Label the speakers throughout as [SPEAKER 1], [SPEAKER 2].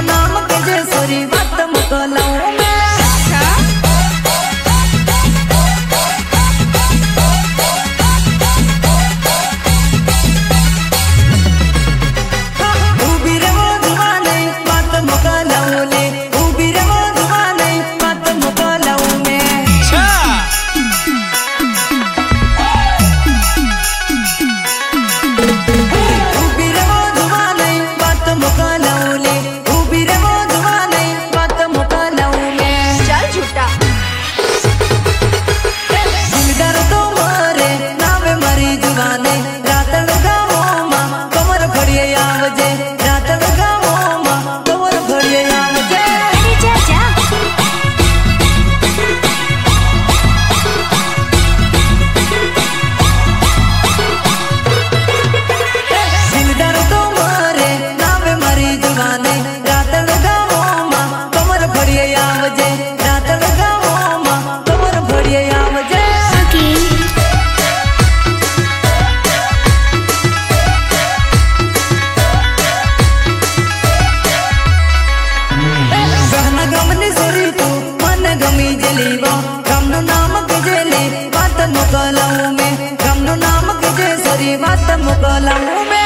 [SPEAKER 1] नाम के जे सोरी बात मुकलाऊ में उबी रे वो जुबाने बात मुकलाऊ ले उबी रे वो जुबाने बात मुकलाऊ में उबी रे वो जुबाने बात मुकलाऊ ले उबी रे वो जुबाने बात मुकलाऊ में
[SPEAKER 2] चल झूठा
[SPEAKER 1] दिलदार तो मारे नावे मरी जुबाने रातड़ गावो मां कमर फड़िए आवजे रातड़ गावो मां कमर फड़िए आवजे
[SPEAKER 2] अरे जा जा
[SPEAKER 1] दिलदार तो मारे नावे मरी जुबाने रातड़ गावो मां कमर फड़िए आवजे रातड़ गावो मां कमर फड़िए आवजे
[SPEAKER 2] ओके
[SPEAKER 1] गहना गमनी सोरी तू मन गमी जलीवा गमनु नाम के जेले बात मुकलाऊ में गमनु नाम के जे सोरी बात मुकलाऊ में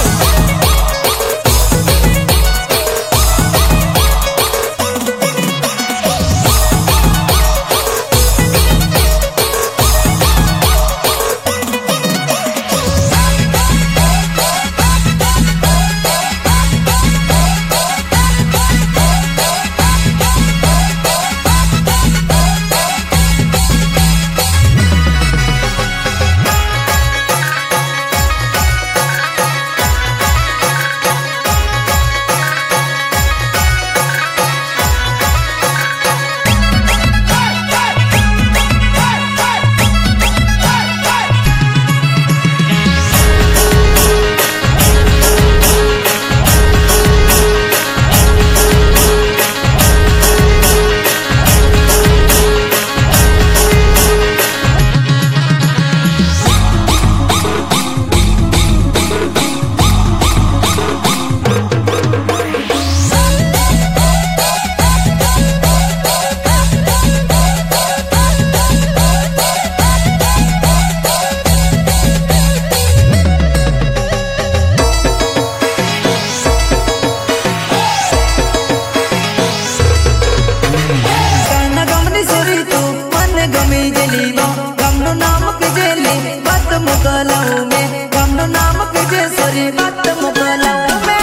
[SPEAKER 1] गहना गमनी सोरी तू मन गमी जलीवा गमनु नाम के जेले बात मुकलाऊ में गमनु नाम के जे सोरी बात मुकलाऊ में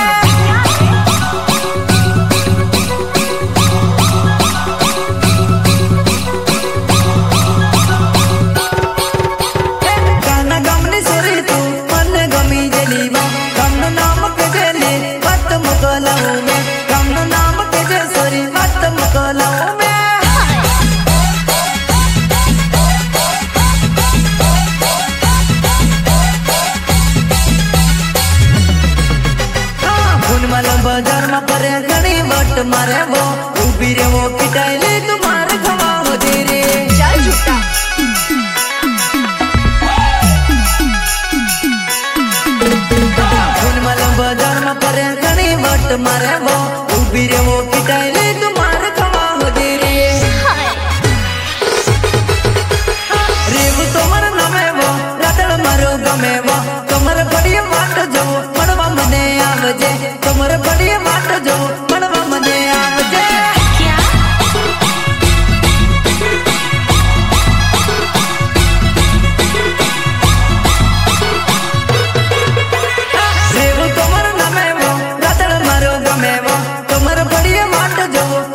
[SPEAKER 1] गहना गमनी सोरी तू मन गमी जलीवा गमनु नाम के जेले बात मुकलाऊ में गमनु नाम के जे सोरी बात मुकलाऊ में फुनमल बाजार में परे घनी वट मारे वो उबी रे वो पिटाइले तुम्हारे खवा हो दे रे
[SPEAKER 2] चल झूठा
[SPEAKER 1] फुनमल बाजार में परे घनी वट मारे वो उबी रे वो पिटाइले तुम्हारे खवा हो दे रे रेव तोमर नमे वो रातड़ मारो गमे वो कमर फड़िए वाट जो मड़वा मने आवजे कमर फड़िए वाट जो मड़वा मने आवजे
[SPEAKER 2] क्या
[SPEAKER 1] रेव कमर नमे वो रातड़ मारो गमे वो कमर फड़िए वाट जो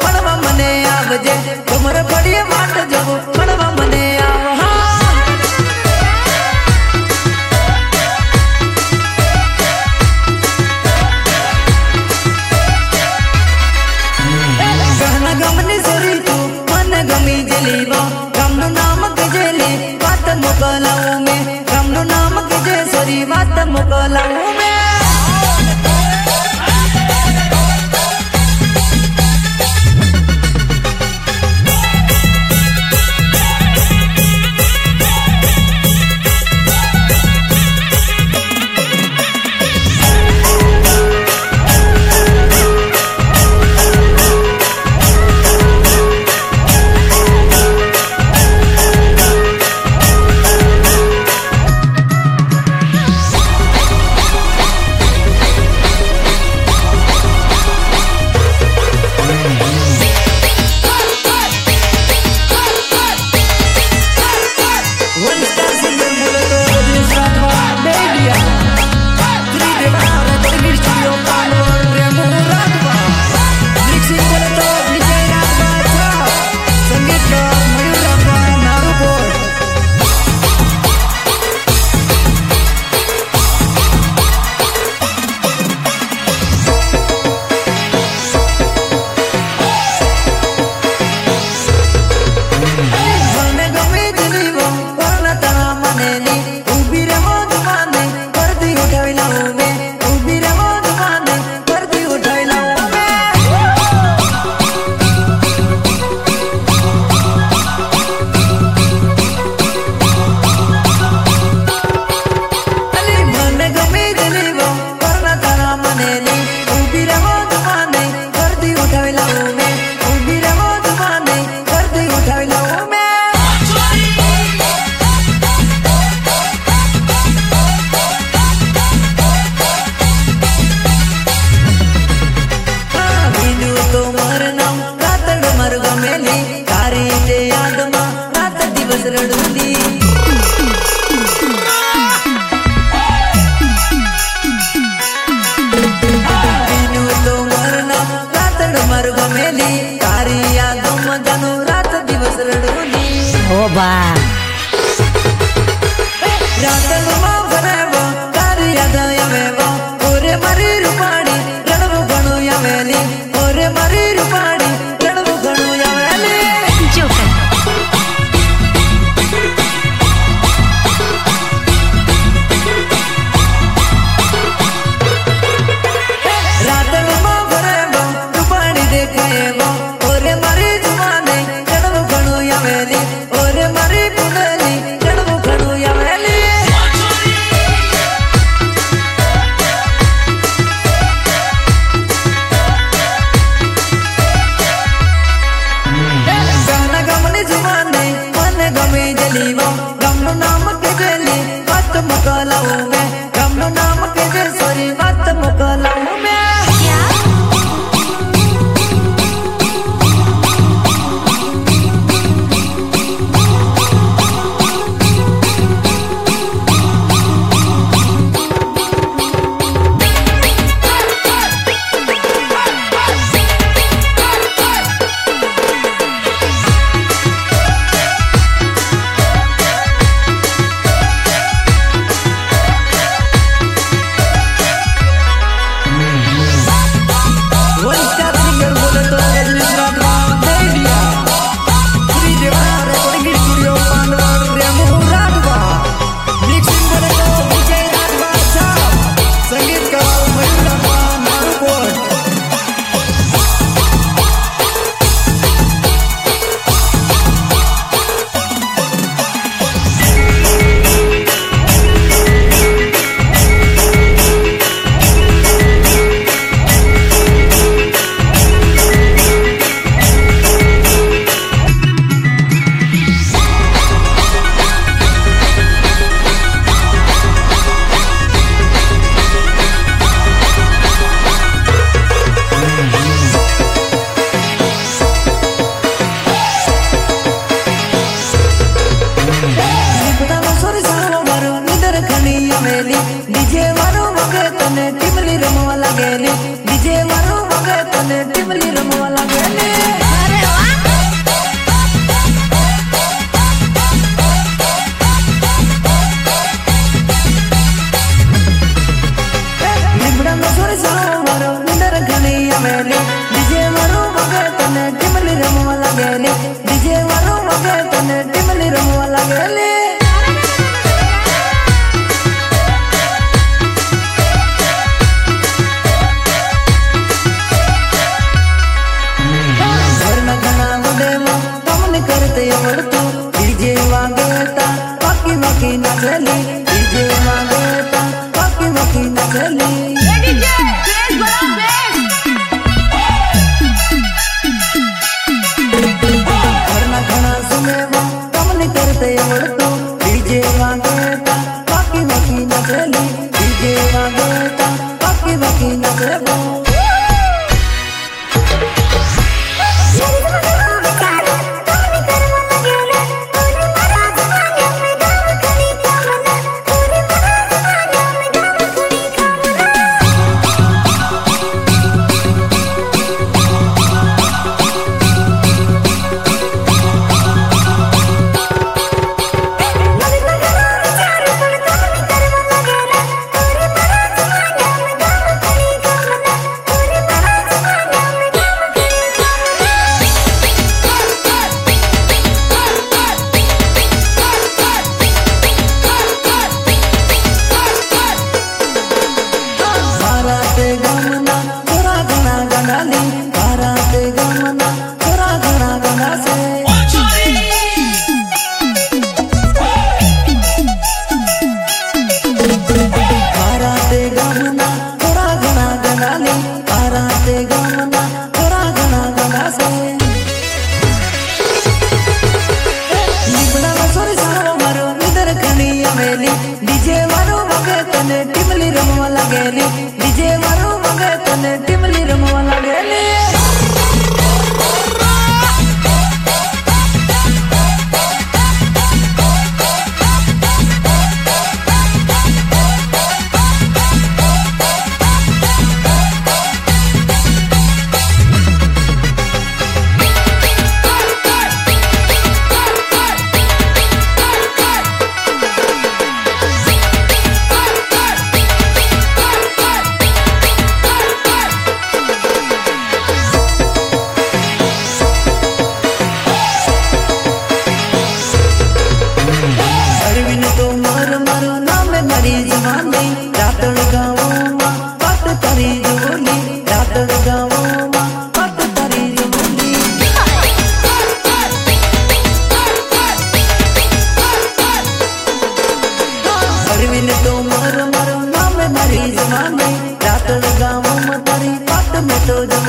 [SPEAKER 1] ગમેલી તારી તે યાદમાં રાત દિવસ રડુલી બીનું તો મરના રાતડ મર ગમેલી તારી યાદમાં જાનું રાત દિવસ રડુલી
[SPEAKER 2] ઓ બા
[SPEAKER 1] રાતમાં ભરેવો તારી યાદ આવેવો ઓરે મારી રૂપાડી રડવું ઘણું આવેલી ઓરે મારી રૂપાડી રડવું ઘણું આવેલી
[SPEAKER 2] જોકર
[SPEAKER 1] રાતમાં ભરેવો રૂપાડી દેખાયેવો ઓરે મારી જુવાને રડવું ઘણું આવેલી ઓરે મારી પુનલી રડવું ઘણું આવેલી ગાના ગમની જુવાને મને ગમે જલીવો ગમનું નામ કે જલી વાત મોકલાવું મેં ગમનું નામ કે જે સોરી વાત મોકલાવું મેં ડીજે વાળું વગે તને ટીમલી રમવા લાગેલી ડીજે વાળું વગે તને ટીમલી રમવા લાગેલી
[SPEAKER 2] અરે વાહ
[SPEAKER 1] લીમડાનો સોર સારો મારો નિંદર ઘણી આવેલી ડીજે વાળું વગે તને ટીમલી રમવા લાગેલી ડીજે વાળું વગે તને ટીમલી રમવા લાગેલી करते आवडतो डीजे वागता बाकी बाकी नाचली डीजे वागता बाकी बाकी नाचली
[SPEAKER 2] डीजे बेस बड़ा बेस
[SPEAKER 1] घरना घना सुनेवा कमने करते आवडतो डीजे वागता बाकी बाकी नाचली डीजे वागता बाकी बाकी नाचली डीजे वारो मगे तने टिमली रमवा लागेली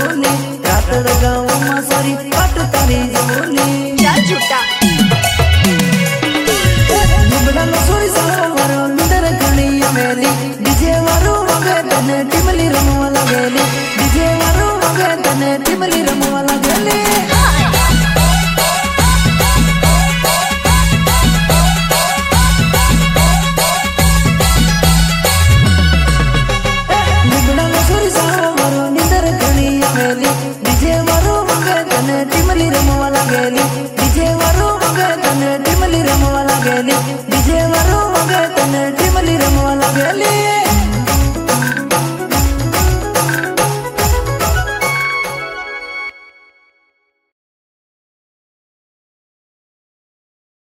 [SPEAKER 1] जवनी रात गाँव सारी पाट तारी जवनी
[SPEAKER 2] चल झूठा
[SPEAKER 1] निबड़ा सोरी सारो वारो निंदर घणी अमेली डीजे वारो वगे तने टिमली रमवा लागेली डीजे वारो वगे तने टिमली रमवा लागेली निबड़ा सोरी सारो वारो निंदर घणी अमेली डीजे वारो वगे तने टिमली रमवा लागेली डीजे वारो वगे तने टिमली रमवा लागेली डीजे वारो वगे तने टिमली रमवा लागेली।